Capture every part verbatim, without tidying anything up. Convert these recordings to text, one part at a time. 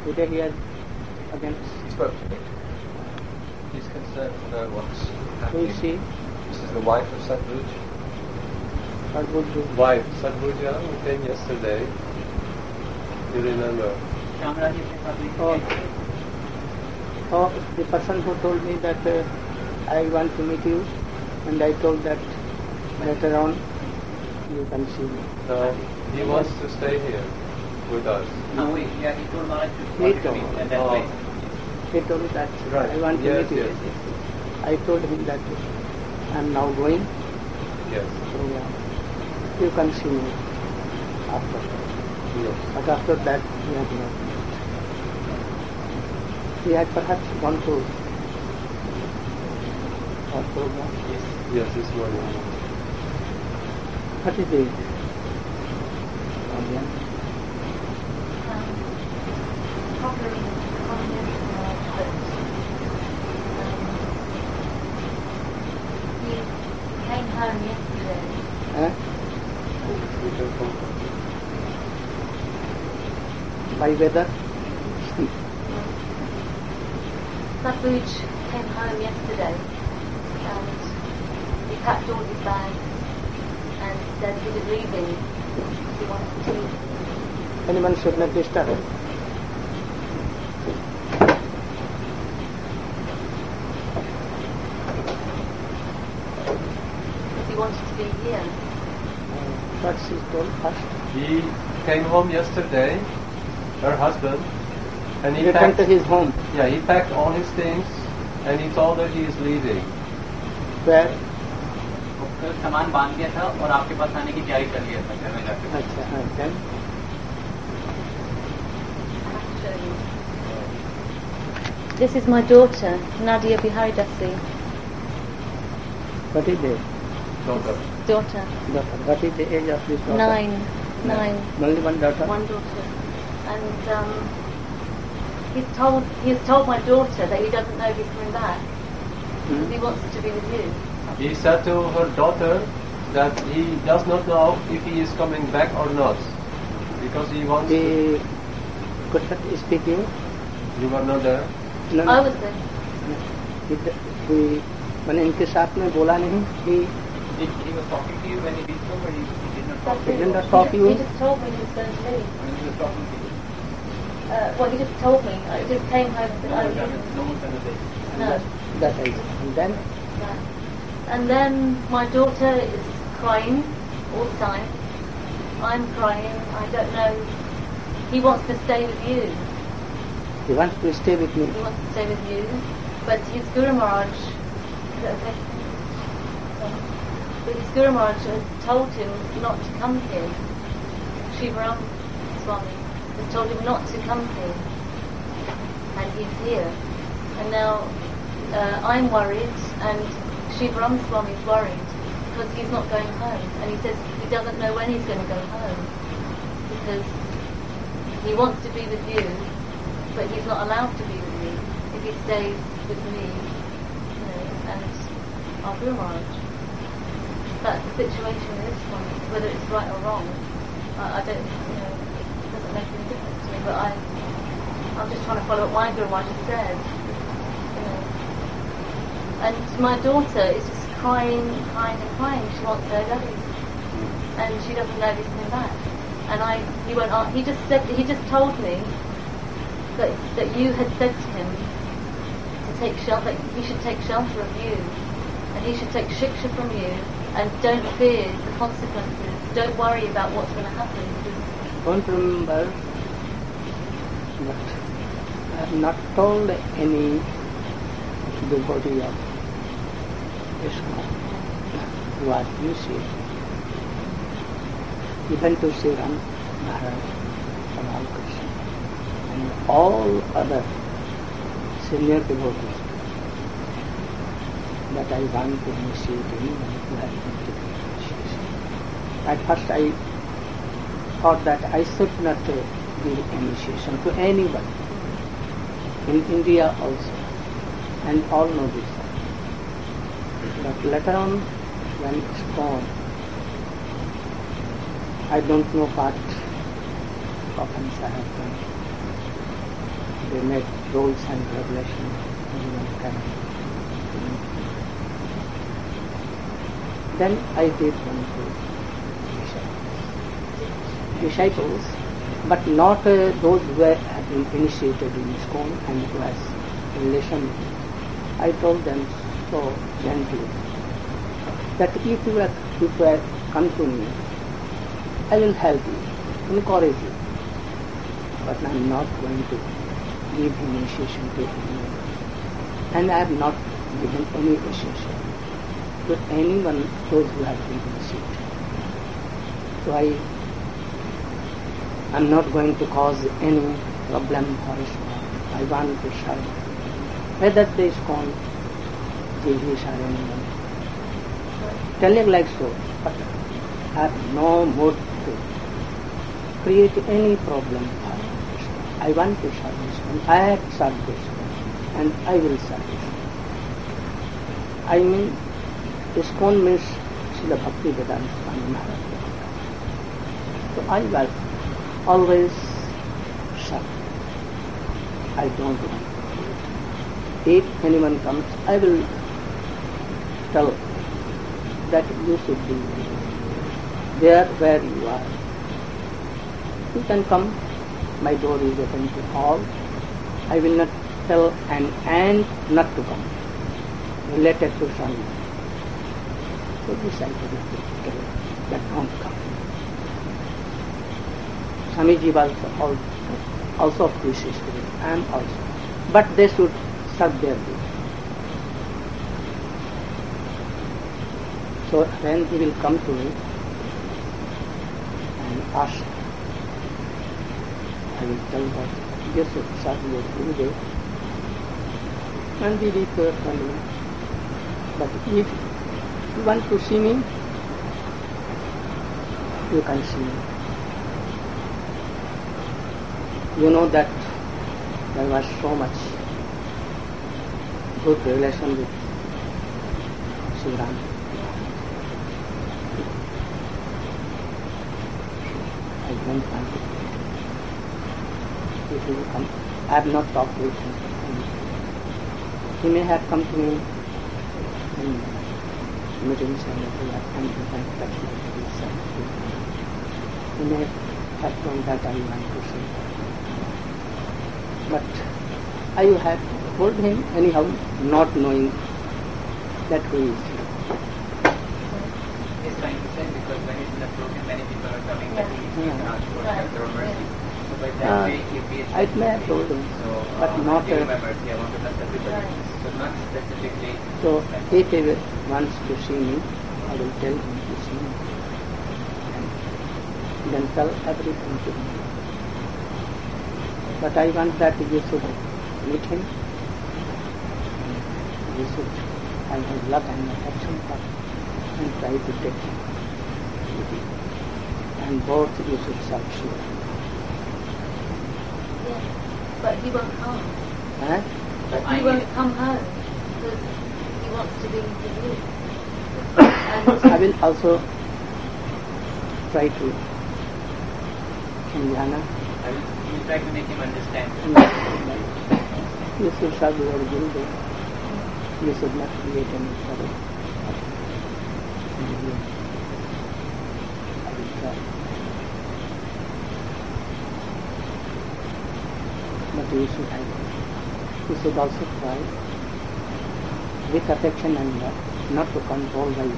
Today he has again. He spoke to me. He's concerned to know what's Who happening. is she? This is the wife of Sadhguj. What would do? Wife, Sadhguja, who came yesterday. You remember? Oh, oh, the person who told me that uh, I want to meet you, and I told that later on you can see me. No, he wants to stay here with us. No, wait, yeah, he told Maharaj to He want to told. meet at that Oh. place. He told me that Right. I want to Yes, meet you. yes. I told him that I am now going, Yes. so uh, you can see me after. Yes. But after that, he had not met. He had perhaps gone to our program. Yes, this morning. What is the problem? Problem is the content of that he came home yesterday. Eh? We can come. By weather? Sadhguj came home yesterday and he packed all his bags and said he was leaving. He wanted to leave. Anyone should not disturb him. Because he wanted to be here. What she told first. He came home yesterday, her husband, and he He returned packed, to his home. yeah, he packed all his things, and he told her he is leaving. Where? उसका सामान बांध दिया था और आपके पास आने की तैयारी कर लिया था घर में जाकर. अच्छा, हाँ, then? I have to show you. This is my daughter, Nadia Biharidasi. What is the Daughter. Daughter. daughter? What is the age of this daughter? Nine. Nine. Only one daughter? One daughter. And um, he's told he's told my daughter that he doesn't know if he's coming back. Hmm? He wants to be with you. He said to her daughter that he does not know if he is coming back or not, because he wants to... He could not speak you? You were not there? No, I was there. He- he- मैंने इनके साथ में बोला नहीं कि He, he was talking to you when he reached home, but he, he did not talk to He you. did not He talk just, you? he just told me he was going to leave. When he was talking to you. Uh, well, he just told me. I just came home and said, No, "Oh, no, leaving." no one conversation. No. that age. And then No. And then my daughter is crying all the time. I'm crying. I don't know. He wants to stay with you. he wants to stay with me. He wants to stay with you. But his Guru Maharaj, is that okay? But his Guru Maharaj has told him not to come here. Shivaram Swami has told him not to come here. And he's here. And now uh, I'm worried, and Shivaram Swami is worried because he's not going home. And he says he doesn't know when he's going to go home because he wants to be with you, but he's not allowed to be with me if he stays with me, you know, and our Guru Maharaj. That's the situation in this one. Whether it's right or wrong, I, I don't, you know, it doesn't make any difference to me. But I, I'm just trying to follow what my Guru Maharaj has said, you know. And my daughter is just crying, crying and crying. She wants her daddy, and she doesn't know if he's coming back. And I, he went on. He just said, he just told me that that you had said to him to take shelter. That he should take shelter of you, and he should take shiksha from you, and don't fear the consequences. Don't worry about what's going to happen. Because Don't remember, but I have not told any devotee of ISKCON what you say. Even to Sri Ram Maharaj, Ram Krishna, and all other senior devotees, that I want to initiate anyone who has been taken initiation. At first I thought that I should not uh, give initiation to anyone, in India also, and all know this. But later on, when it's gone, I don't know what offense I have done. they made rules and regulations. Everyone can. Then I did one to disciples. Disciples, but not uh, those who were have been initiated in ISKCON and who has relation with me. I told them so gently that if you are, if you are come to me, I will help you, encourage you, but I am not going to give initiation to anyone, and I have not given any initiation to anyone, those who have been initiated. So I am not going to cause any problem for ISKCON. I want to serve, whether they ISKCON, J V S or anyone. Telling like so, but I have no mood to create any problem for ISKCON. I want to serve ISKCON. I have served ISKCON, and I will serve ISKCON. I mean, ISKCON means Srila Bhaktivedanta Swami Maharaj. So I will always serve. I don't want. If anyone comes, I will tell that you should be there where you are. You can come. My door is open to all. I will not tell an ant not to come. Related to Swami. So this I will that don't come. Swamiji was also, also of this spirit. I am also. But they should serve their duty. So when he will come to me and ask, I will tell that you should serve your Gurudev and be there for me. But if you want to see me, you can see me. You know that there was so much good relation with Sri Ram. I don't want to. If he will come, I have not talked with him. He may have come to me in meetings and he has come to my touch my He may have told that I want to see. But I have told him anyhow, not knowing that who is he. He's trying to say because when he's in the program, many people are coming that he Yeah. can ask for Right. shelter or mercy. So by that Uh, way, if he is I may have told him, so, but uh, not. give Uh, my mercy, I want to bless everybody. Right. So not specifically. so if he will- wants to see me, I will tell him to see me. And then tell everything to him. But I want that you should meet him. You should have his love and affection for him and try to take him with you. And both you should serve Shiva. Yeah. But he won't come. Eh? But I he won't need- come home because he wants to be with you. I And will also try to Shamjana. I will, we will try to make him understand. You should serve your Gurudev. You should not create any trouble. And you- I will try. But you should have, you should also try with affection and love, not to control by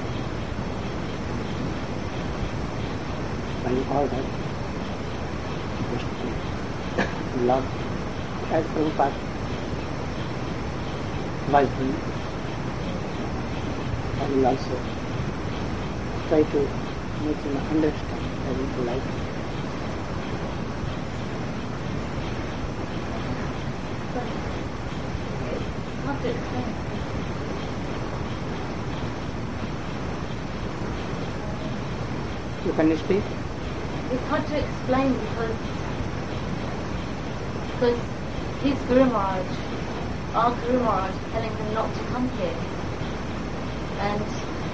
by order, just to love as Prabhupada was doing. I will also try to make him understand every life. but it's hard to explain. You can speak? It's hard to explain because because his Guru Maharaj, our Guru Maharaj, telling him not to come here, and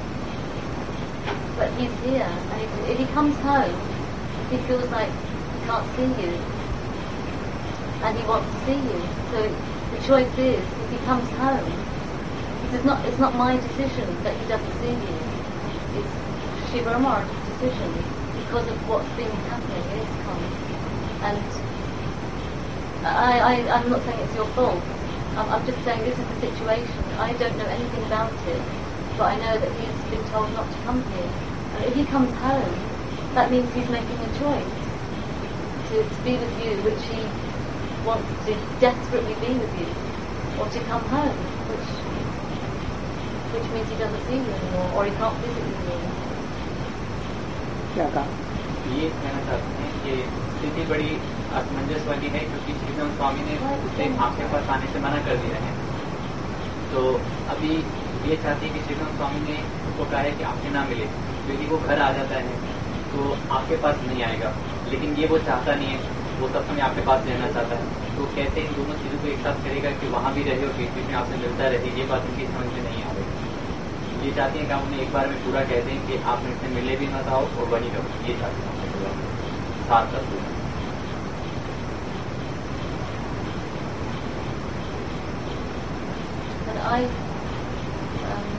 but he's here, and if, if he comes home, he feels like he can't see you. and he wants to see you. So the choice is, if he comes home, it's not, it's not my decision that he doesn't see you. It's Shiva Ramar's decision because of what's been happening in ISKCON. And I, I, I'm not saying it's your fault. I'm, I'm just saying this is the situation. I don't know anything about it, but I know that he's been told not to come here. And if he comes home, that means he's making a choice to, to be with you, which he wants to desperately be with you, or to come home, which which means he doesn't see you anymore, or he can't visit you anymore. क्या कहा? ये कहना चाहते हैं कि स्थिति बड़ी असमंजस वाली है, क्योंकि श्रीराम स्वामी ने उसे आपके पास आने से मना कर दिया है। तो अभी ये चाहती है कि श्रीराम स्वामी ने उसको कहा है कि आपसे ना मिले, क्योंकि वो घर आ जाता है तो आपके पास नहीं आएगा, लेकिन ये वो चाहता नहीं है, वो सब समय आपके पास रहना चाहता है। तो कहते हैं इन दोनों चीज़ों को एक साथ करेगा कि वहाँ भी रहे और बीच बीच में आपसे मिलता रहे, ये बात उनकी समझ में नहीं आ रही। ये चाहती हैं कि आप उन्हें एक बार में पूरा कह दें कि आप मुझसे मिले भी ना आओ और वहीं रहो, ये चाहती हैं साथ कर दो। But I, um,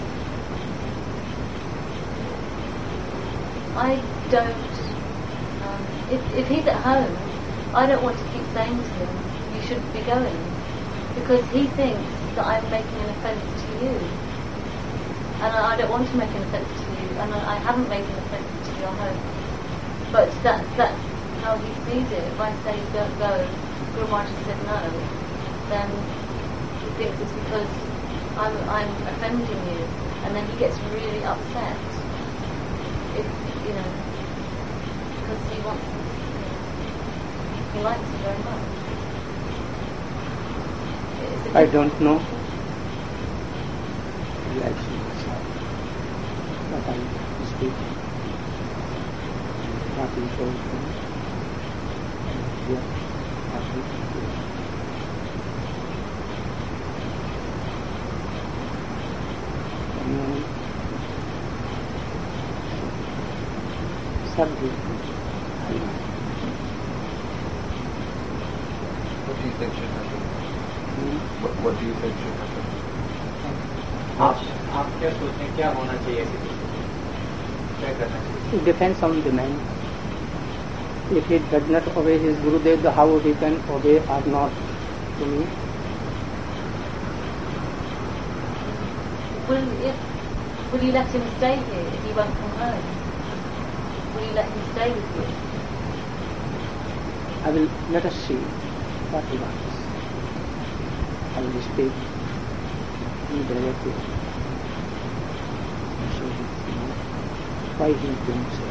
I don't, um, if, if he's at home, I don't want to keep saying to him, you shouldn't be going, because he thinks that I'm making an offence to you. And I, I don't want to make an offence to you, and I, I haven't made an offence to your home. But that, that's how he sees it. If I say don't go, Guru Maharaj said no, then he thinks it's because I'm, I'm offending you, and then he gets really upset. If, you know, because he wants, he likes you very much. It's a I diff- don't know. He likes me myself. But I speak what he told me. Yeah, what he did. And then subject. What do you think should happen? Hmm? What, what do you think should happen? आप आप क्या सोचते हैं क्या होना चाहिए ऐसी स्थिति में? क्या करना चाहिए? It depends on the man. If he does not obey his Gurudev, the how he can obey or not to me. Will, if, will you let him stay here if he won't come home? Will you let him stay with you? I will let us see what he wants. I will speak indirectly. So he know why he is doing so.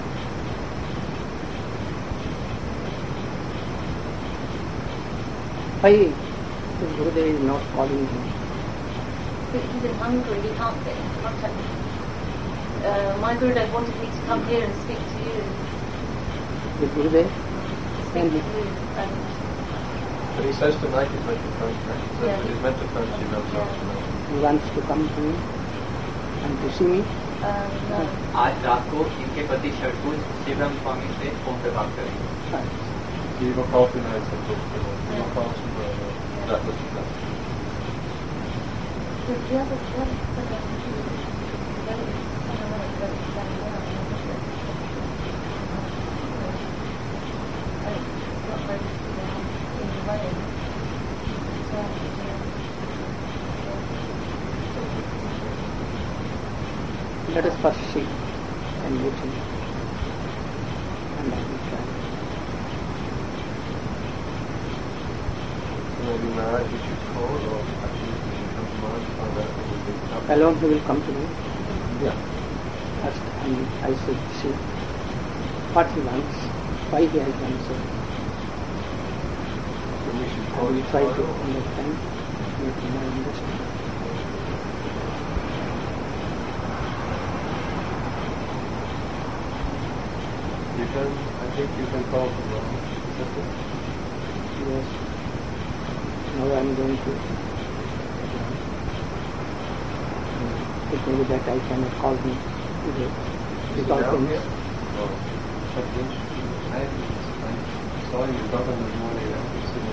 Why his Gurudev is not calling him? He- He's in Hungary, he can't get in contact with you. Uh, my Gurudev wanted me to come here and speak to you. The Gurudev Speak and to he, you. And, But he says tonight he's meant to phone, right? He says Yeah. that he's meant to phone Shivam this Yeah. afternoon. he wants to come to me and to see me. um, no. आज रात को इनके पति षडभुज शिवराम स्वामी से phone पे बात करेंगे। Right. You will call tonight and talk to him. You will call tomorrow. That was that. The, the other, the other thing I think is very, I don't know, it's very, very well. I think it's not very, you know, in the way. So, Let us first see and listen. And I will try. Maybe Maharaj we should call or actually we should come tomorrow to find out what we think. Alone he will come to me. Yeah. First, and I should see what he wants, why he has done so. Then we should I call will you try to tomorrow. understand, make him understand. You can, I think you can call tomorrow. Is that it? Yes. Now I am going to. It may be that I cannot call him today. Is he Because down things- here? No. But then, I, I saw you got on this morning and you said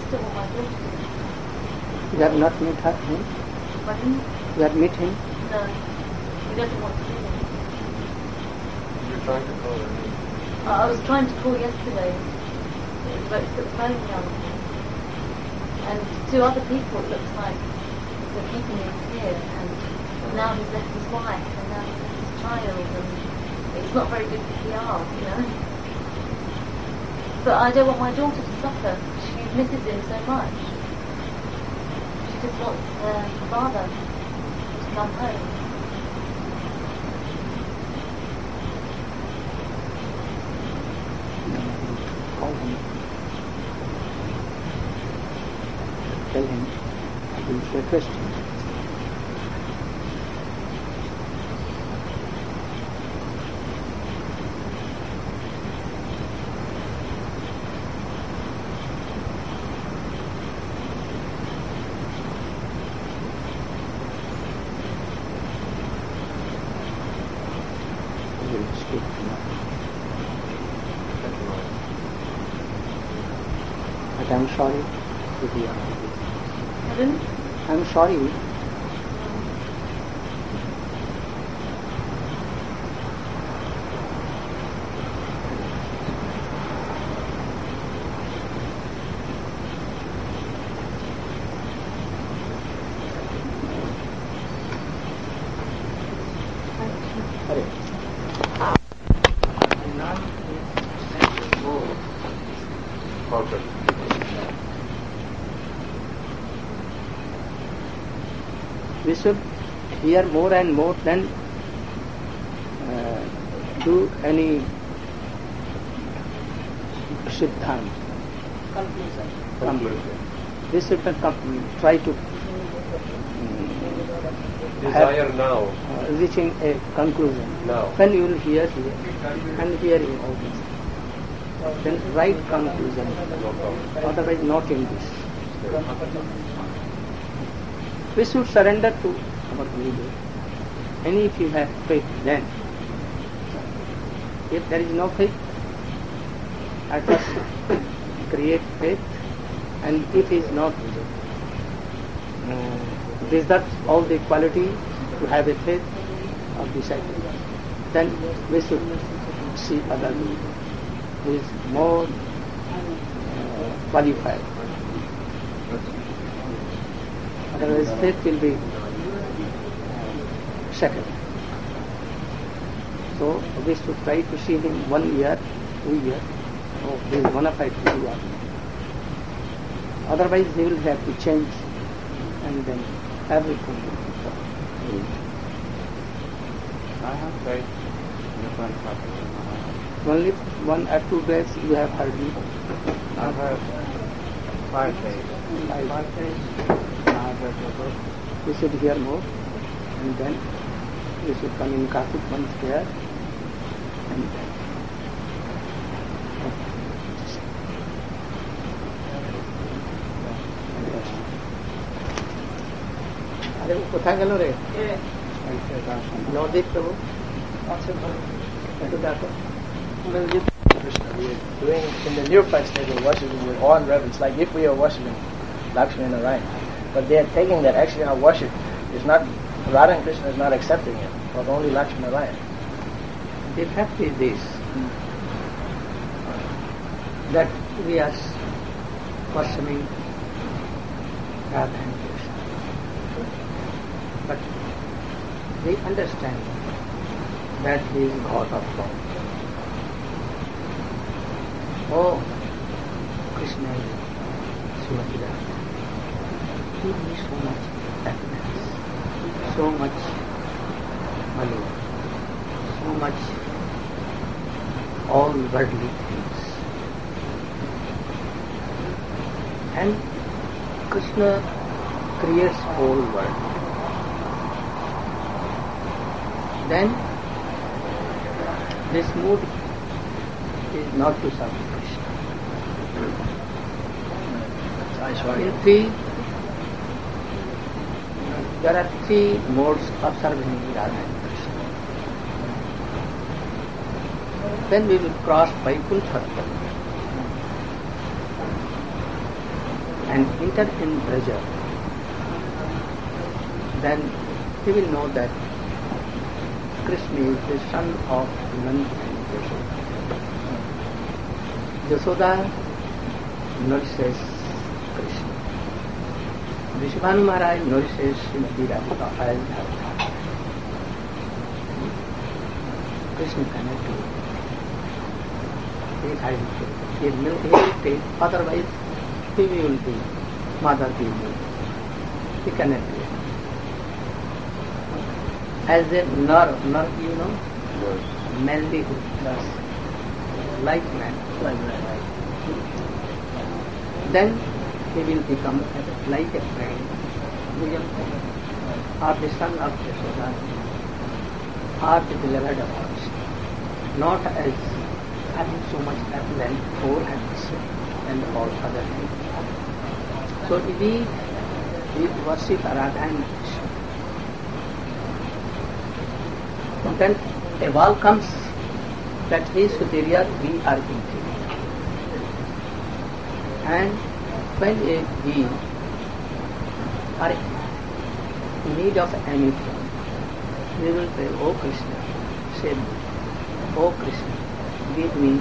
still want my daughter to. You have not met her, him? But him, You have met him? no, he doesn't want to see me. You're trying to call her. I I was trying to call yesterday, but it's the phone down. And two other people, it looks like, were keeping him here, and now he's left his wife, and now he's left his child, and it's not very good for P R, you know. But I don't want my daughter to suffer. She misses him so much. She just wants uh, her father to come home. Call him. Tell him I will request him. He will speak tomorrow. But I'm sorry to be honest. Pardon? I'm sorry. Hare. Now is go. Perfect. We should hear more and more than uh, do any siddhant. Conclusion. Conclusion. We should com- try to Desire now. uh, reaching a conclusion. Now. When you will hear here and hear in all this, then right conclusion. No problem. Otherwise, not in this. We should surrender to our Guru. And if you have faith, then. If there is no faith, at first create faith, and if he is not uh, deserves all the quality to have a faith of disciple, then we should see other Guru who is more uh, qualified. Otherwise, faith will be shaken. So we should try to see him one year, two years. Oh, he is bona fide Guru. Otherwise, he will have to change, and then everything will be gone. I have faith in the Grand Father. Only one or two days you have heard me. I have five days. Five. Five days. I have heard your book. We should hear more, and then we should come in Kartik once here, and then. আরে ও কোথায় গেল রে নদীর প্রভু আচ্ছা ভালো একটু দেখো Krishna. We are doing in the neophyte stage of worshiping with awe and reverence, like if we are worshiping Lakshmi and Narayan. But they are taking that actually our worship is not, Radha and Krishna is not accepting it, but only Lakshmi and Narayan. The fact is this, that we are worshiping Radha and Krishna. But we understand that he is God of God. Oh, Krishna is Srimati Radha. Give me so much happiness, so much money, so much all worldly things. And Krishna creates whole world. Then this mood is not to serve Krishna. In three, there are three modes of serving Radha and Krishna. Then we will cross Vaikuntha. and enter in Braja, then he will know that Krishna is the son of Nanda and Yashoda. Yashoda nourishes Krishna. Vishwanu Maharaj nourishes Srimati Radhika as Dharma. Krishna cannot do it. He is highly favored. He will he will take, otherwise he will be mother be He cannot do it. As a nerve, nerve you know, manlyhood, thus, like man, like man. Then he will become like a friend, or the son of Yashoda, or the beloved of Krishna, not as having so much affluence, or ambition, and all other things. So we, we worship Radha and Krishna. Then a wall comes that he is superior, we are inferior. And when we are in need of anything, we will pray, O Krishna, save me. O Krishna, give me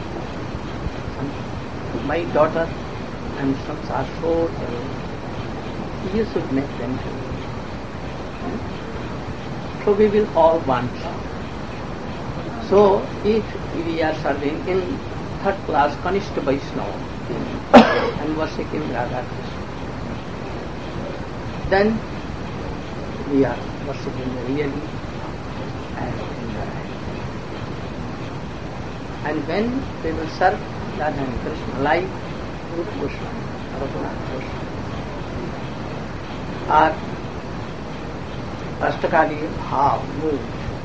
some. My daughter and sons are so ill. You should make them happy. So we will all want some. So if we are serving in third class Kanishta Vaishnava and worshipping Radha Krishna, then we are worshipping really and Narayan. And when we will serve Radha and Krishna like Rupa Goswami, Raghunath Goswami, or Ashtakali Bhav, mood,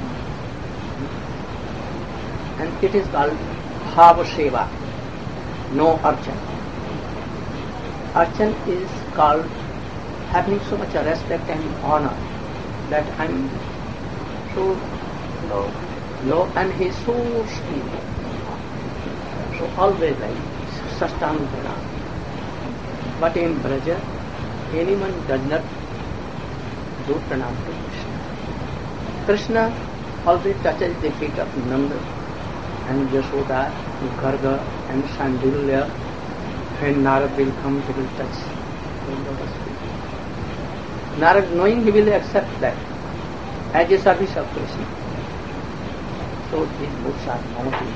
and it is called Bhava Seva, no Archan. Archan is called having so much respect and honor that I am so low, low and he is so steep. So always like Sastang Pranam. But in Braja, anyone does not do Pranam to Krishna. Krishna always touches the feet of Nanda and Yashoda, Garga and Sandilya. When Narad will come, he will touch Nandava's feet. Narad, knowing he will accept that as a service of Krishna. So these books are mounted.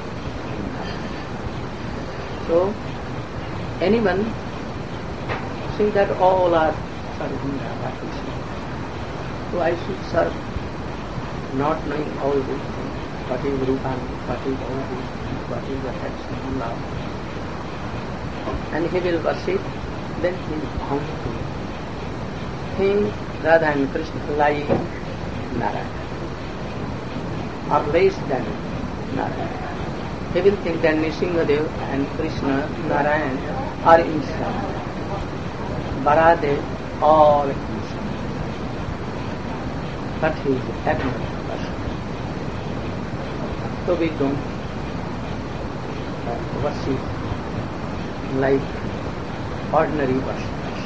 So anyone see that all are serving Radha Krishna. So I should serve, not knowing all these things. What is Rupan, what is Bhava, what is affection, love. And he will worship, then he is bound to think Radha and Krishna like Narayana, or less than Narayana. He will think that Nrsimhadev and Krishna, Narayana are inside. Baladev, all inside. But he is ignorant. So we don't uh, worship like ordinary worshippers.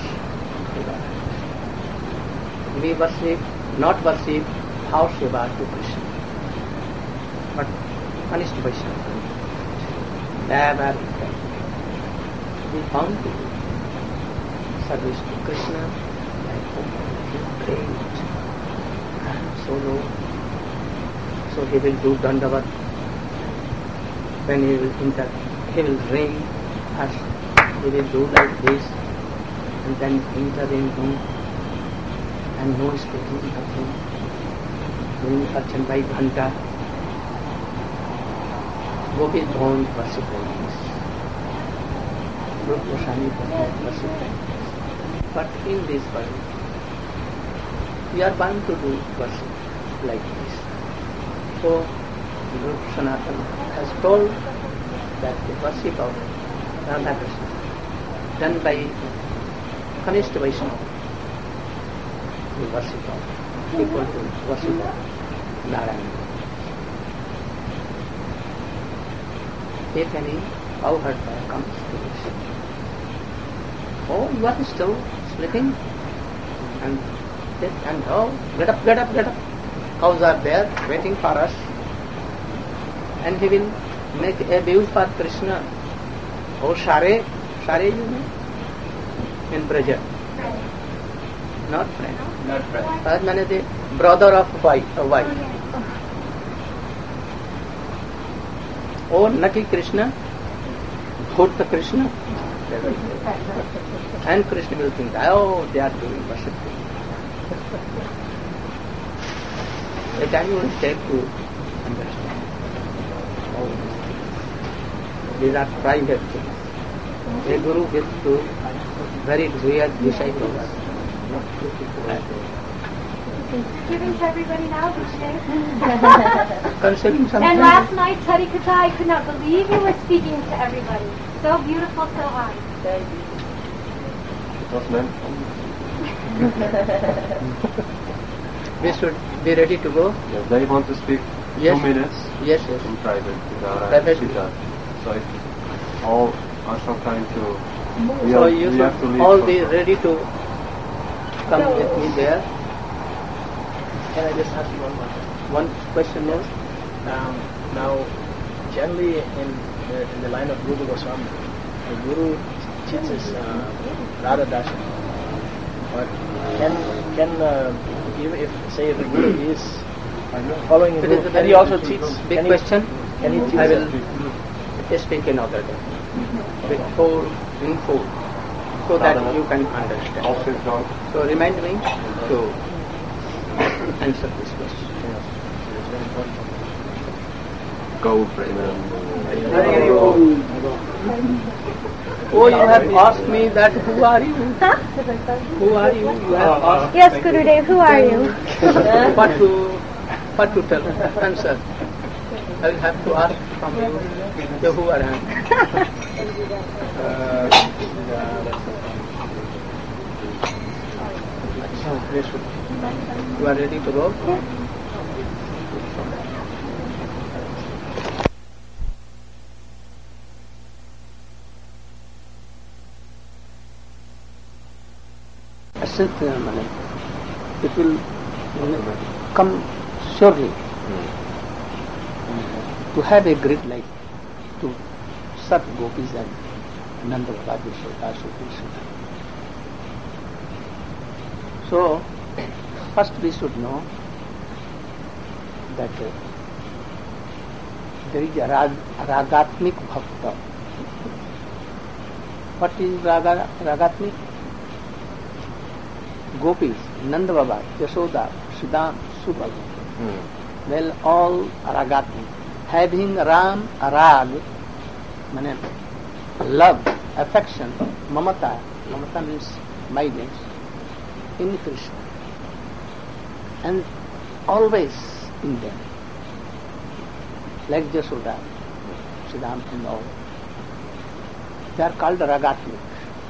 We worship, not worship Bhav Seva to Krishna, but Kanishta Vaishnava. Never we found to do service to Krishna like oh, great and so low. So he will do Dandavat. When he will enter, he will ring us. He will do like this, and then enter in room, and no speaking nothing. Doing Archan by Ghanta. Gopis don't worship like this. Rupa Goswami don't worship like this. But in this world, we are bound to do worship like this. So, Guru Sanatana has told that the worship of Radha Krishna done by Kanishta Vaishnava, the worship of equal to worship of Narayana. If any cowherd comes to this, Oh, you are still sleeping? And this and oh, get up, get up, get up. Cows are there waiting for us. And he will make abuse for Krishna. Oh, Share, Share you know? In Braja. Not friend. Not friend. As many the brother of wife. Uh, wife. Oh, Naki Krishna, Bhutta Krishna. And Krishna will think, oh, they are doing worship. A time you will take to understand. Oh, these are private things. A guru gives to very real disciples. Giving to everybody now, Vishnu. Considering something. And last night's Hari Katha, I could not believe you were speaking to everybody. So beautiful, so hard. It was meant We should be ready to go. Yes, they want to speak Yes. two minutes Yes, yes. in private with our Private. Siddharth. So if all are so kind to, we, So are, you we have to should leave. all for- be ready to come with me there. Can I just ask you one more? One question more. Um, now, generally in the, in the line of Rupa Goswami, the Guru teaches uh, Radha Darshan. But can can uh, if, if say if the Guru is following his It is Guru, a can very he also teach? big can he- question. Can he teach? I will speak another day. With four in four, so that you can understand. Also, John. So remind me to answer this question. Go, Preman. Oh, you have asked me that who are you? Who are you? You have asked Yes, Gurudev, who are you? what to what to tell answer. I will have to ask from you the who are you. You are ready to go? It will come surely to have a great life, to serve gopis and Nanda Baba Yashoda, Krishna. So, first we should know that uh, there is a rag, ragatmik bhakta. What is raga, ragatmik? Gopis, Nanda Baba, Yashoda, Sridham, Subal. Hmm. Well, all ragatmik. Having Ram, rag, meaning love, affection, mamata. Mamata means mildness in Krishna. And always in them. Like Yashoda, Sridham and all. They are called ragatmik.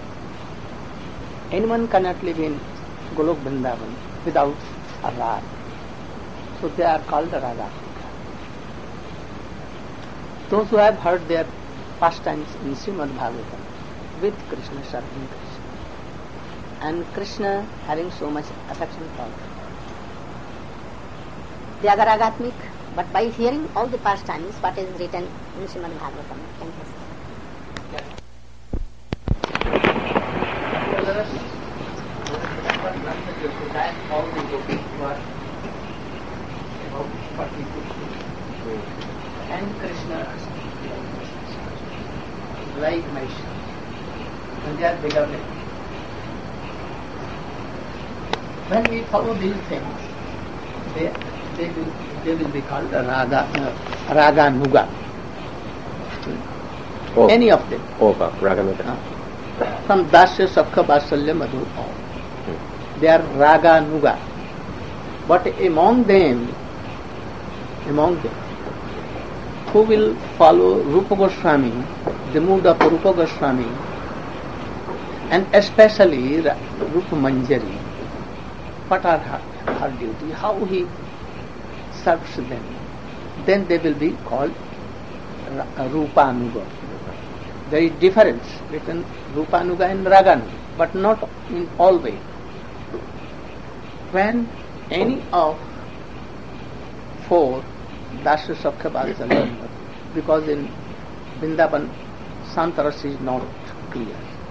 Anyone cannot live in Golok Vrindavan without a rag. So they are called ragatmik. Those who have heard their pastimes in Srimad Bhagavatam with Krishna serving Krishna and Krishna having so much affection for them. They are ragatmik, but by hearing all the pastimes, what is written in Srimad Bhagavatam, can you say? All the gopis who are about forty-two. And Krishna like myself, and they are beloved. When we follow these things, they they will they will be called raga uh, raga nuga. Oh. Any of them. Oh, Raganuga. Uh, from Dasya, Sakha, Vasalya, Madhu, all. They are raga nuga. But among them, among them, who will follow Rupa Goswami, the mood of Rupa Goswami, and especially Rupa Manjari, what are her, her duty, how he serves them, then they will be called Rupanuga. There is difference between Rupanuga and Raganuga. but not in all way. When any of four Dasya Sakhya Vatsalya, because in Vrindavan Santaras is not clear,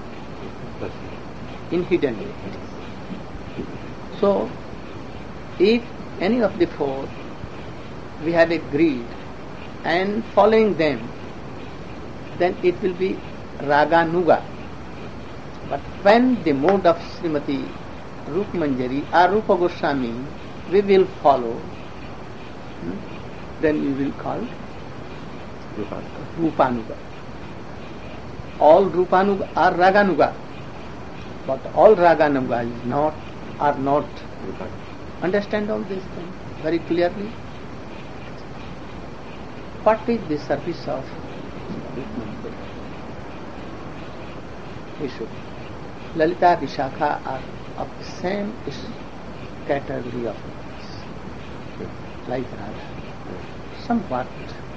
in hidden way it is. So, if any of the four we have agreed and following them, then it will be Raganuga. But when the mode of Srimati Rupa Manjari or Rupa Goswami we will follow, hmm, then we will call Rupanuga. Rupanuga. All Rupanuga are Raganuga, but all Raganuga is not, are not. Understand all these things very clearly? What is the service of Rupa Manjari? We should. Lalita, Vishakha are of the same category of like Radha. Somewhat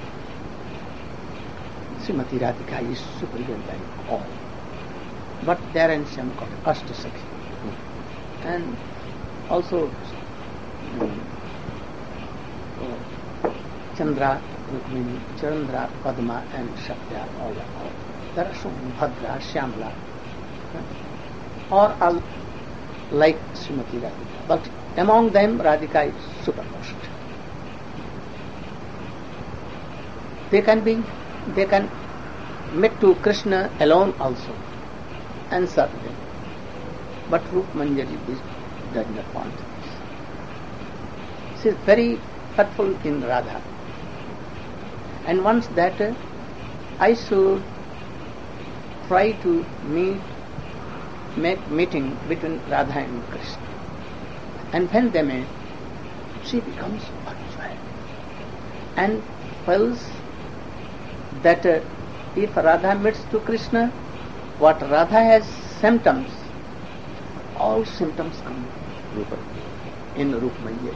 Srimati Radhika is superior than all. But there are some called Ashtasakhi. And also um, oh, Chandra, Rukmini, Chandra, Padma and Shakya, all are all. There are some Bhadra, Shyamla, or all like Srimati Radhika. But among them Radhika is supermost. They can be, they can meet to Krishna alone also and serve them. But Rupa Manjari is, does not want this. She is very thoughtful in Radha. And once that uh, I should try to meet, make meeting between Radha and Krishna. And when they meet, she becomes joyful and feels that uh, if Radha meets to Krishna, what Radha has symptoms, all symptoms come in Rupa Manjari.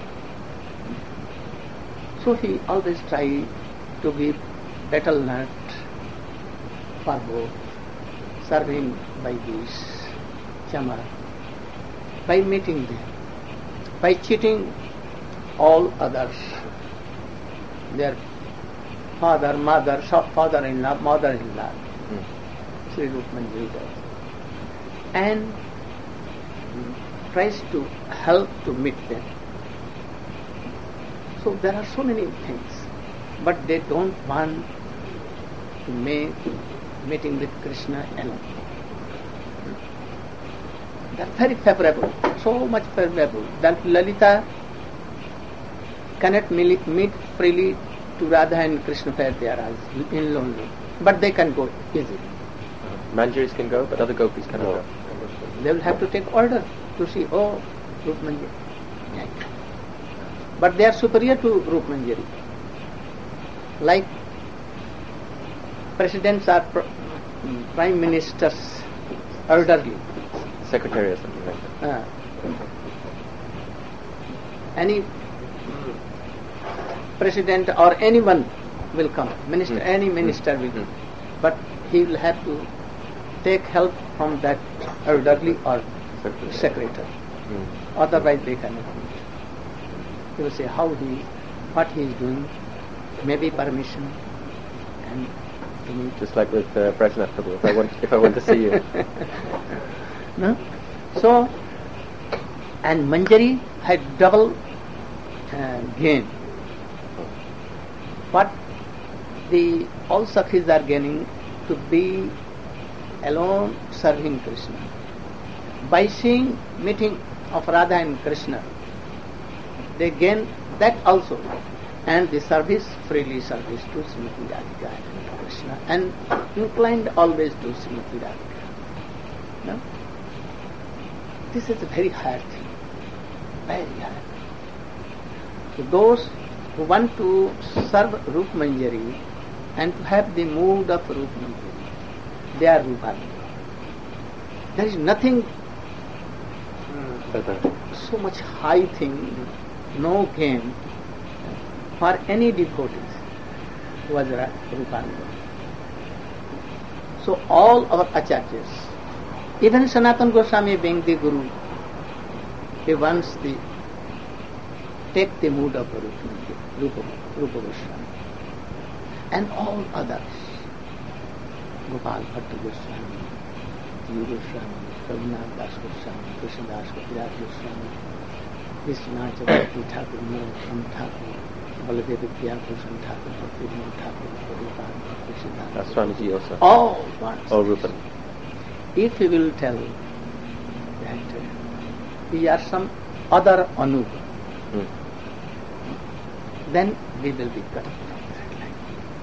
So he always tries to give betel nut for both, serving by this chamar, by meeting them, by cheating all others, their father, mother, father-in-law, mother-in-law, mm. Sri Rupa Manjari does, and tries to help to meet them. So there are so many things, but they don't want to make meeting with Krishna alone. They are very favorable, so much favorable that Lalita cannot meet freely to Radha and Krishna where they are in lonely, but they can go easily. Uh, Manjaris can go, but other gopis cannot go. They will have to take order to see, oh, Rupa Manjari. Yeah. But they are superior to Rupa Manjari. Like presidents are pr- prime ministers, elderly. Secretary or something like that. Uh, any president or anyone will come, minister, mm. any minister mm. will come, mm. but he will have to take help from that elderly or secretary. secretary. Mm. Otherwise they cannot. He will say how he, what he is doing, maybe permission, and to meet. Just like with uh, Prajnath Prabhu, if I want, if I want to see you. No? So, and Manjari had double uh, gain. What the all Sakhis are gaining to be alone serving Krishna. By seeing meeting of Radha and Krishna, they gain that also, and the service, freely service to Srimati Radhika and Krishna, and inclined always to Srimati Radhika. No? This is a very hard thing, very hard. So those who want to serve Rupa Manjari and to have the mood of Rupa Manjari, they are Rupa. There is nothing uh, so much high thing, no gain for any devotees was Rupa. So all our acharyas, Even Sanatana Goswami being the Guru, he wants the take the mood of Rupa, Rupa, Rupa Goswami. And all others, Gopal Bhatta Goswami, Jiva Goswami, Raghunath Das Goswami, Krishna Das Kaviraj Goswami, Vishwanath Chakravarti Thakur, Narottam Thakur, Baladev Vidyabhushan Thakur, Bhaktivinoda Thakur, Prabhupada, Bhakti Siddhanta. That's Swamiji also. All ones. All Rupa. If we will tell that uh, we are some other Anuga, Mm. then we will be cut off from that line.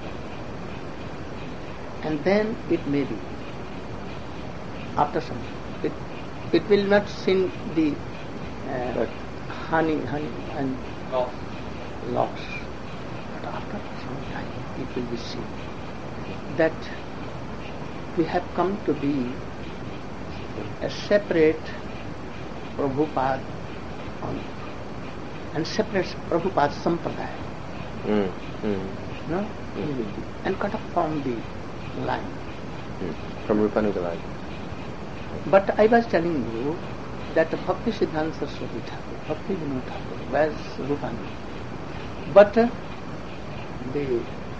And then it may be, after some, it, it will not seem the uh, honey, honey and Loss. loss. But after some time, it will be seen that we have come to be a separate Prabhupada Anuga and separate Prabhupada Sampradaya. Mm. Mm. No? We will be, and cut off from the line. Mm. From Rupanuga line. But I was telling you that Bhakti Siddhanta Saraswati Thakur, Bhakti Vinod Thakur was Rupanuga. But uh, the,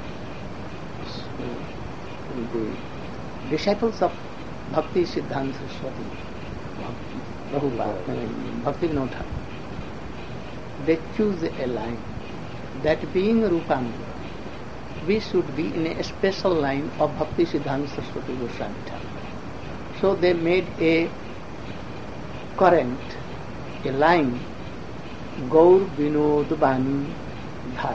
uh, the disciples of Bhakti Siddhanta Saraswati, Prabhupada, uh, Bhakti Vinod Thakur, they choose a line that being Rupanuga, we should be in a special line of Bhakti Siddhanta Saraswati Goswami Thakur. So they made a current, a line, Gaur Vinod Bani Dhara.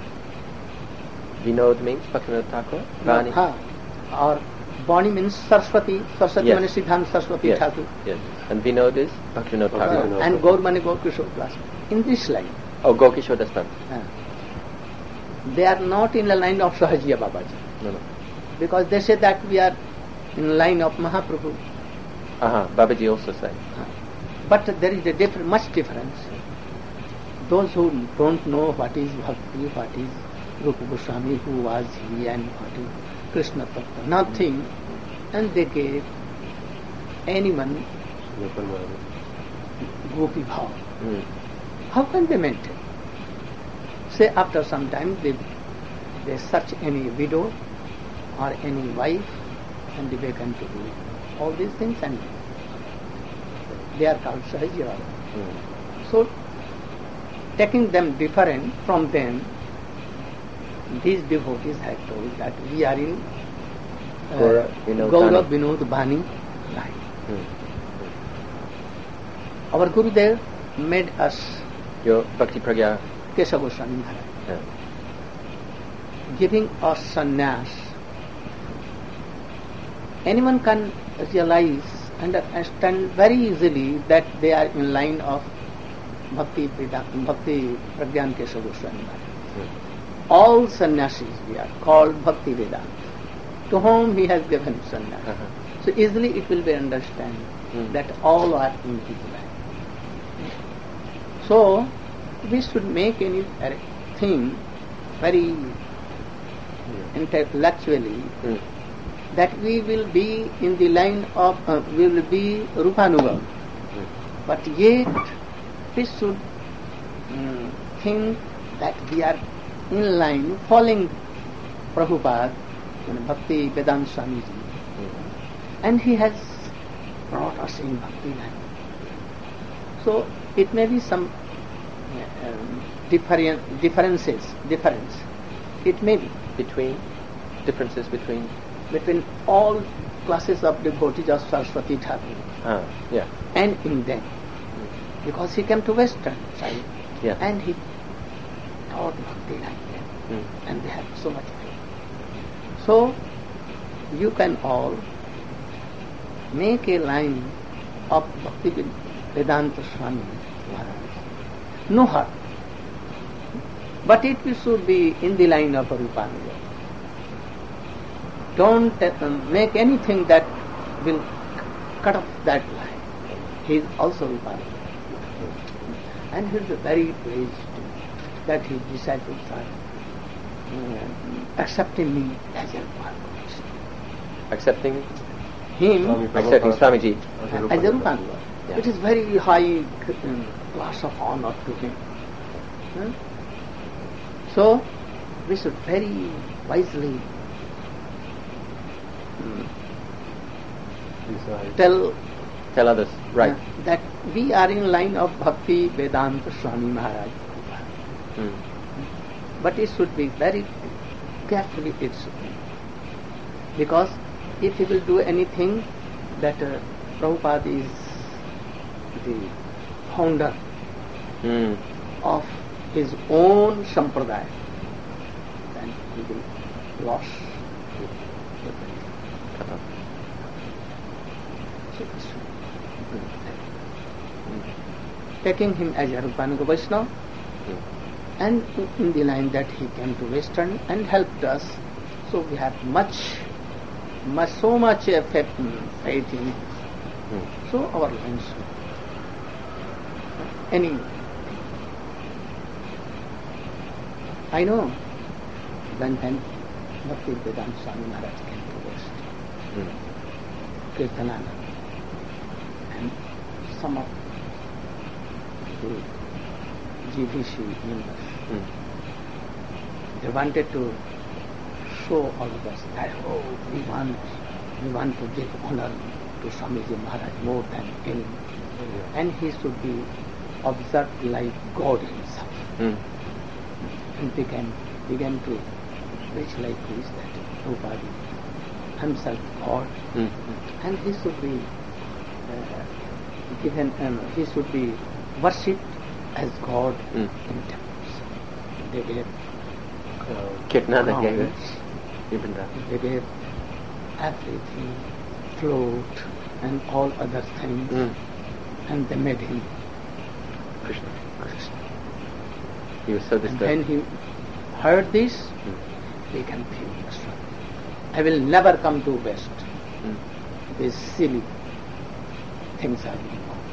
Vinod means Bhaktivinoda Thakur? Vani? Ha. Or Bani means Saraswati, Saraswati Yes. means Siddhanta Saraswati Yes. Thakur. Yes. And Vinod is Bhaktivinoda Thakur. And Gaur Mani Gaur Kishore Das. In this line, Oh, Gokishore Das Bhakti. uh, they are not in the line of Sahajiya Babaji. No, no. Because they say that we are in line of Mahaprabhu. Aha, Babaji also said. But there is a different, much difference. Those who don't know what is Bhakti, what is Rupa Goswami, who was he and what is Krishna Tattva, nothing, and they gave anyone Gopi Bhav. Mm. How can they maintain? Say after some time they, they search any widow or any wife and they begin to do all these things and they are called Sahajya. Mm. So taking them different from them, these devotees have told that we are in uh, Gaura Vinod Gaura Bani. Vinod Bani line. Mm. Our Gurudev made us Your Bhakti Pragya. Kesha Goswami Maharaj, Yeah. giving us sannyas. Anyone can realize and understand very easily that they are in line of Bhakti, Bhakti Pragyan Kesha Goswami Maharaj. Mm. All sannyasis we are called Bhakti Vedanta, to whom he has given sannyas. Uh-huh. So easily it will be understood Mm. that all are in his line. So we should make anything very intellectually Mm. that we will be in the line of, uh, we will be Rupanuga. Mm. But yet we should um, think that we are in line following Prabhupada, you know, Bhakti Vedanta Swamiji. Mm. And he has brought us in Bhakti line. So it may be some uh, um, different differences, difference. It may be Between? Differences between? between all classes of devotees of Saraswati Thakur Ah, yeah. and in them. Because he came to Western side Yeah. and he taught Bhakti like them. Mm. And they have so much faith. So you can all make a line of Bhakti Vedanta Swami Maharaj. No harm. But it should be in the line of Rupanuga. Don't uh, make anything that will cut off that line. He is also Rupanuga. And he is very pleased that his disciples are uh, accepting me as a Rupanuga. Accepting? him Swami Accepting Prabhupada Swamiji. as as a a Rupananda. Rupananda. Yeah. It is very high um, class of honor to him. Hmm? So, we should very wisely um, Decide. tell Tell others. Right. uh, that we are in line of Bhakti Vedanta Swami Maharaj. Mm. But it should be very carefully, it should be. Because if he will do anything that uh, Prabhupada is the founder Mm. of his own sampradaya, then he will lose everything. Cut off. So it should be. Taking him as a Rupananga Vaishnava, Mm. and in the line that he came to Western and helped us, so we have much, much so much faith, faith in it. Mm. So our lines, any, I know when when Bhakti Vedanta Swami Maharaj came to West, Mm. Kirtananda, and some of the G V C members, Mm. they wanted to show all of us that, oh, we want, we want to give honor to Swamiji Maharaj more than any, and he should be observed like God himself. Mm. And began, began to preach like this, that nobody, himself God, Mm. and he should be uh, given, um, he should be worshipped as God Mm. in temples. They gave Kirtananda gave it. crowns, Even that. they gave everything, float and all other things, Mm. and they made him Krishna. Krishna. He was so And when disturbed. he heard this, Mm. he became furious. I will never come to West. Mm. These silly things are going on.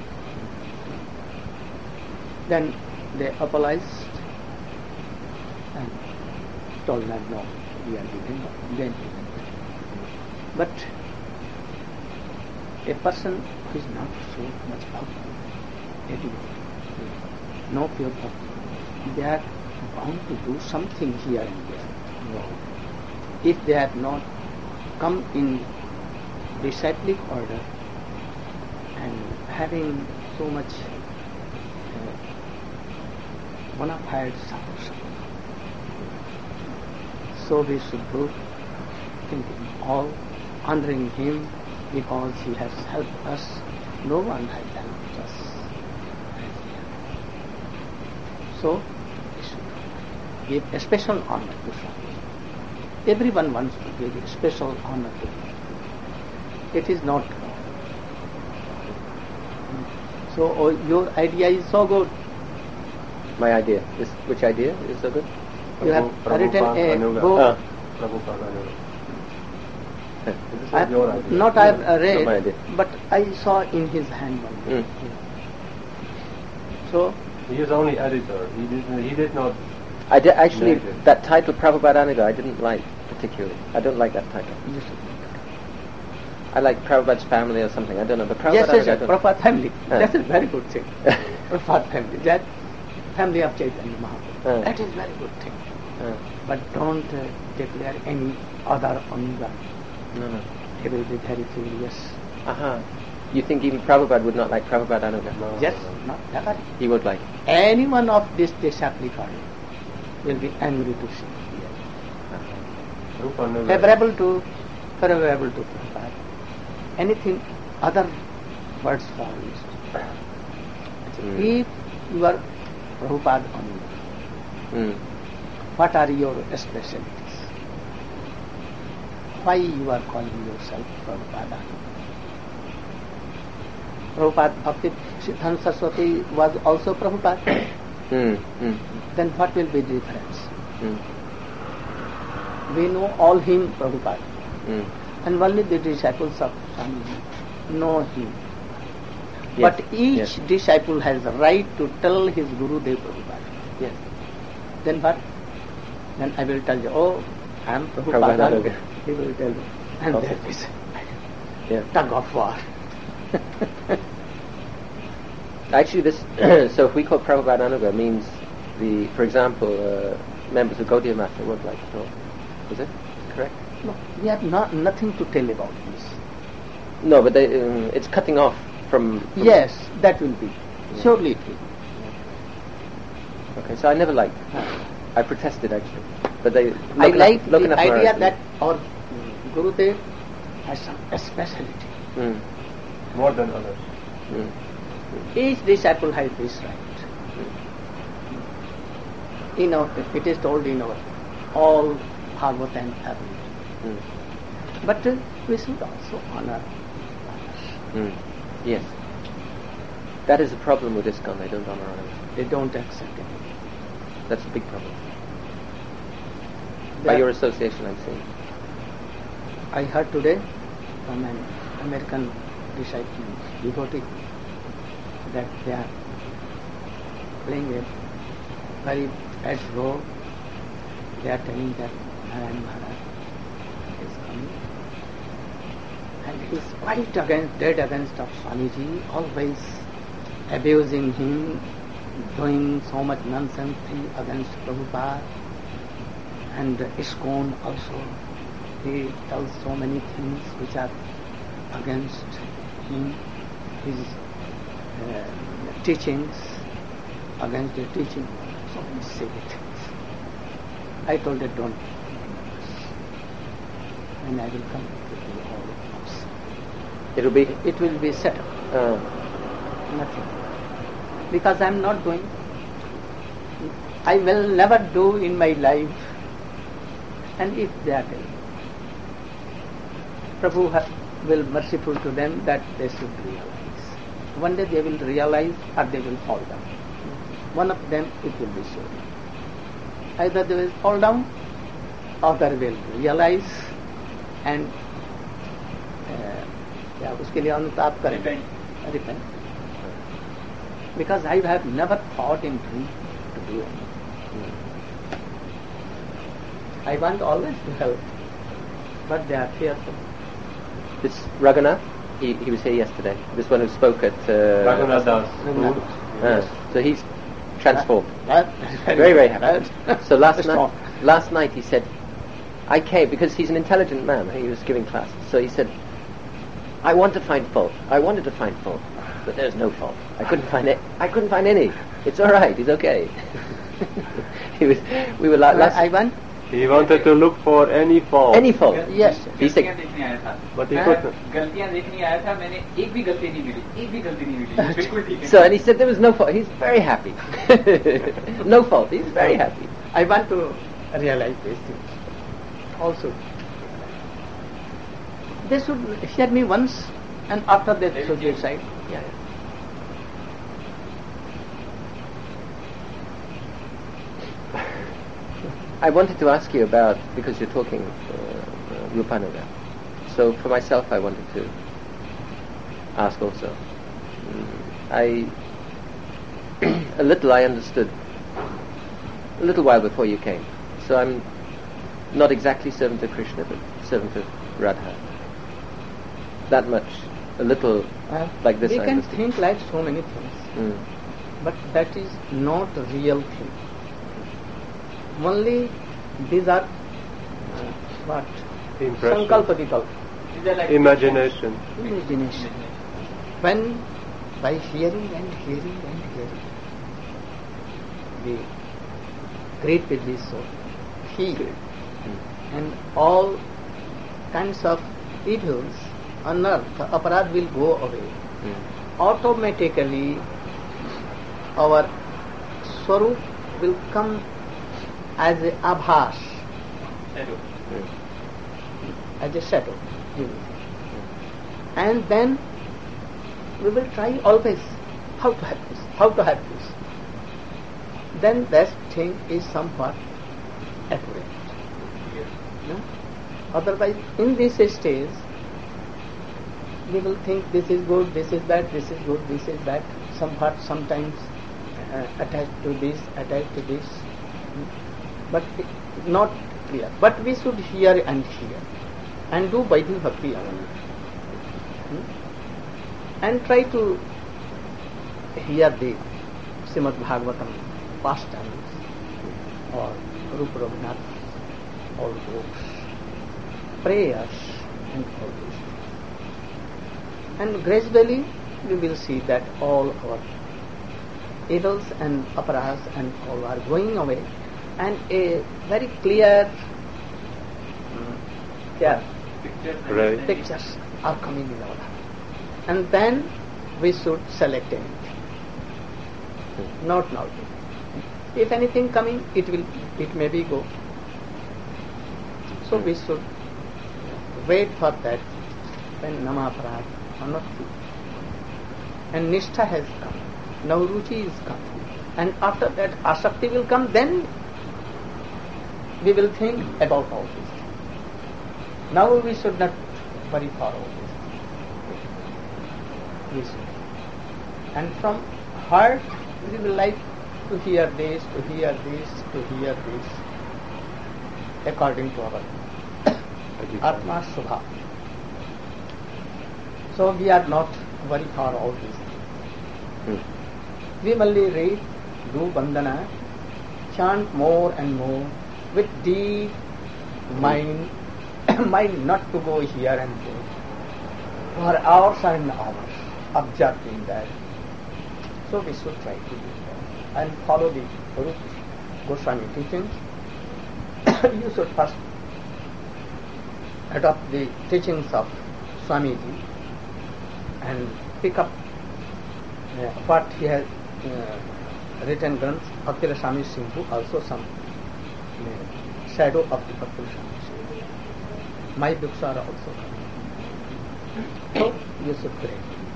Then they apologized and told them, no, we are giving up. Then he went. But a person who is not so much bhakti, educated, no pure bhakti, they are bound to do something here and there. If they have not come in disciplic order and having so much uh, bona fide support, so we should do thinking all honoring him because he has helped us. No one has helped us as he has. So we should give a special honor to Swami. Everyone wants to give a special honor to him. It is not. So oh, your idea is so good. My idea. Is, which idea is so good? You have Prabhu- written Prabhupada a Anuga. book. Ah. Prabhupada Anuga. This is I, your idea. not I have uh, Not my read, idea. but I saw in his hand one day. Mm. So He is only editor. He did, he did not. I did, actually, Negative. that title, Prabhupada Anuga, I didn't like particularly. I don't like that title. you should- I like Prabhupada's family or something. I don't know. But Prabhupada yes, yes, Anuga, I yes, don't. Prabhupada family. Ah. That's a very good thing. Prabhupada family. That family of Chaitanya Mahaprabhu. Ah. That is very good thing. Ah, But don't uh, declare any other Anuga. no, no. He will be very furious. Aha. You think even Prabhupada would not like Prabhupada Anuga? No, Yes, no, no. not never. He would like. Any one of this disciplic order will be angry to see. Rupa Anuga. Favorable to, favorable to Prabhupada. Anything other words for is. Mm. If you are Prabhupada only, Mm. what are your specialties? Why you are calling yourself Prabhupada? Prabhupada Bhakti Siddhanta Saraswati was also Prabhupada. Mm. Mm. Then what will be the difference? Mm. We know all him Prabhupada. Mm. And only the disciples of Swamiji know him. Yes, But each yes. disciple has the right to tell his Guru Dev Prabhupada. Yes. Then what? Then I will tell you, oh, I am Prabhupada Prabhupada. Anuga. He will tell you. And Okay. that is. Yeah. tug of war. Actually, this so if we call Prabhupada Anuga means the, for example, uh, members of Gaudiya Mata won't like it all. Is it correct? No, we have not nothing to tell about this. No, but they, um, it's cutting off from. from Yes, that will be. Yeah. Surely it will. Okay, so I never liked. I protested actually, but they. I looking like up, looking the up idea Maharaj. that our Gurudev has some speciality. Mm. More than others. Mm. Each disciple has this right. In our, it is told in our all Bhagavad and Bhagavad. Mm. But uh, we should also honor others. Mm. Yes. That is the problem with ISKCON. They don't honor others. They don't accept it. That's a big problem. They By are- your association, I'm saying. I heard today from an American disciple, devotee, that they are playing a very bad role. They are telling that Narayan Maharaj is coming. And he is quite against, dead against of Swamiji, always abusing him, doing so much nonsense thing against Prabhupada. And ISKCON also, he tells so many things which are against him, his uh, teachings, against the teaching, so many silly things. I told her, don't do this. And I will come to you all at once. It'll be. It will be settled, Uh, nothing. Because I am not doing, I will never do in my life. And if they are telling, Prabhu ha- will merciful to them that they should realize. One day they will realize or they will fall down. One of them it will be sure. Either they will fall down or they will realize and uh, yeah, उसके लिए अनुताप करें. Repent. Repent. Because I have never thought in dream to do anything. I want always to help, but they are fearful. this Raghunath, he, he was here yesterday. This one who spoke at. Uh, Raghunath Das. uh, so he's transformed. That is Very, very happy. that- So last strong. night, last night he said, I came because he's an intelligent man. He was giving classes, so he said, I want to find fault. I wanted to find fault, but there's no fault. I couldn't find it. I couldn't find any. It's all right. He's okay. he was. We were like last. I want He wanted to look for any fault. Any fault. yes. He said, गलतियां देखने आया था But he मैं couldn't. गलतियां देखने आया था मैंने एक भी गलती नहीं मिली एक भी गलती नहीं मिली बिल्कुल ठीक है so, and he said there was no fault. He's very happy. No fault. He's very happy. I want to realize these things also. They should hear me once, and after that they should decide. Yeah. I wanted to ask you about, because you're talking uh, uh, Rupanuga. So for myself, I wanted to ask also. Mm, I a little I understood a little while before you came. So I'm not exactly servant of Krishna, but servant of Radha. That much, a little Uh, like this. we I can understood. think like so many things, Mm. but that is not a real thing. Only these are uh, what Impression. sankalpadikal, These are like Imagination. imagination. When by hearing and hearing and hearing, we great with this soul, heal, and all kinds of evils, unearth, aparad will go away. Mm. Automatically, our swarup will come as a abhas, shadow. Mm. as a shadow. you will see. And then we will try always how to have this, how to have this. Then that thing is somewhat accurate. No? Otherwise, in this stage, we will think this is good, this is bad, this is good, this is bad. Somewhat, sometimes uh, attached to this, attached to this, but it, not clear. But we should hear and hear, and do Vaidhi Bhakti only. and try to hear the Srimad Bhagavatam pastimes or Rupa Raghunath, all books, prayers and all these things. And gradually we will see that all our evils and aparas and all are going away, and a very clear um, yeah, Right. pictures are coming in our life. And then we should select anything. Not now. If anything coming, it will, it may be go. So we should wait for that when Namaparad or not. And Nishtha has come. Now Ruchi is come. And after that Asakti will come, then we will think about all this. Now we should not worry for all this. We should. And from heart we will like to hear this, to hear this, to hear this, according to our Atma Subha. So we are not worried for all these things. Hmm. We only read, do bandhana, chant more and more with deep mind, mind not to go here and there, for hours and hours, observing that. So we should try to do that and follow the Rupa Goswami teachings. You should first adopt the teachings of Swamiji and pick up uh, what he has uh, written Granth, Bhakti Swami Sindhu, also some uh, shadow of the Bhakti Swami Sindhu. My books are also coming. So you should pray.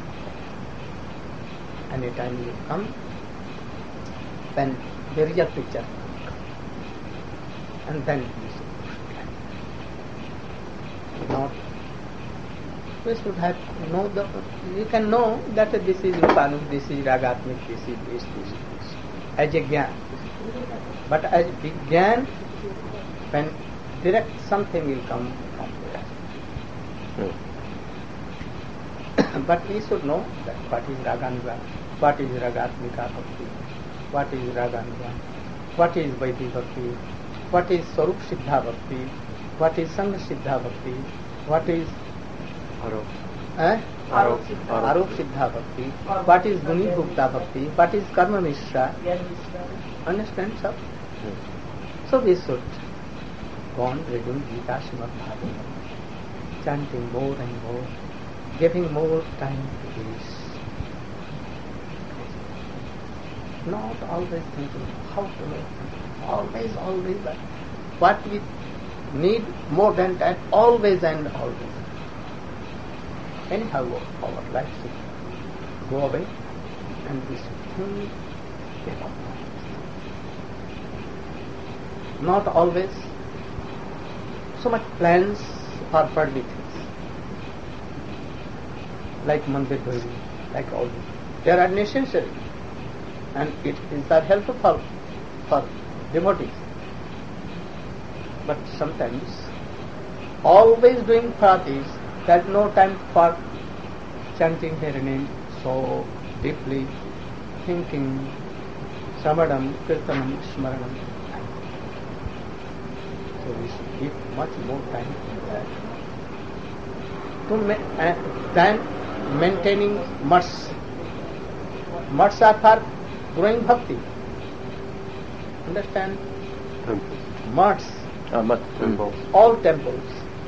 Anytime you come, then the real picture will come. And then you should pray. Not, we should have know the, you can know that this is Rupanuk, this is Ragatmik, this is this, this, this, as a Gyan. But as big Gyan, when direct something will come from there. Hmm. But we should know that what is Raganuga, what is Ragatmika Bhakti, what is Raganuga, what is Vaidhi Bhakti, what is Swarup Siddha Bhakti, what is Sangha Siddha Bhakti, what is Arup eh? Siddha Bhakti, what is Guni Bhukta Bhakti, what is Karma Mishra. Understand, sir? Hmm. So we should go on reading Gita Srimad Bhagavatam, chanting more and more, giving more time to this. Not always thinking how to make it. Always, always that. What we need more than that, always and always. Anyhow, our life should go away and we should think about that. Not always so much plans for worldly things, like mandir building, like all this. They are necessary and it is are helpful for, for devotees. But sometimes always doing for this, there is no time for chanting her name so deeply, thinking, samadam, kirtanam, smaranam. So we should give much more time to that. To ma- uh, than maintaining mutts. Mutts are for growing bhakti. Understand? Temples. Mutts. Ah, mat temples. All temples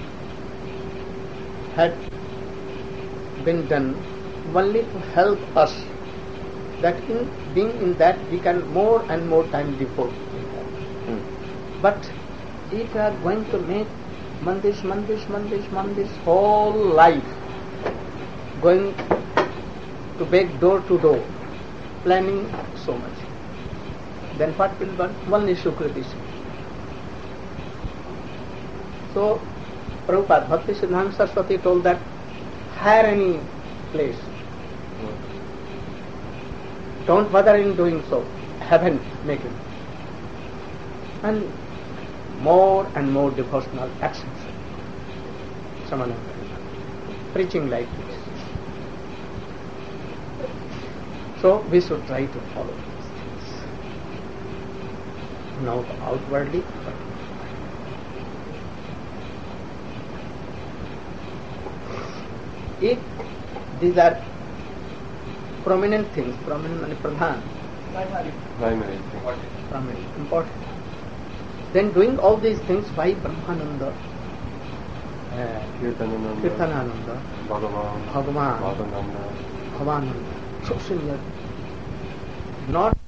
had been done only to help us, that in being in that we can more and more time devote in that. Hmm. But if you are going to make mandis, mandis, mandis, mandis whole life, going to beg door to door, planning so much, then what will burn? Only Sukriti. So Prabhupada Bhakti Siddhanta Saraswati told that hire any place. Don't bother in doing so. Heaven make it. And more and more devotional actions. Samananda. Preaching like this. So we should try to follow these things. Not outwardly, but if these are prominent things, prominent and pradhan, Primary thing. primary, important, then doing all these things, why Brahmananda, uh, Kirtanananda, Kirtanananda, Bhagavan, Bhagavan, Bhavananda. Bhavananda, so senior, not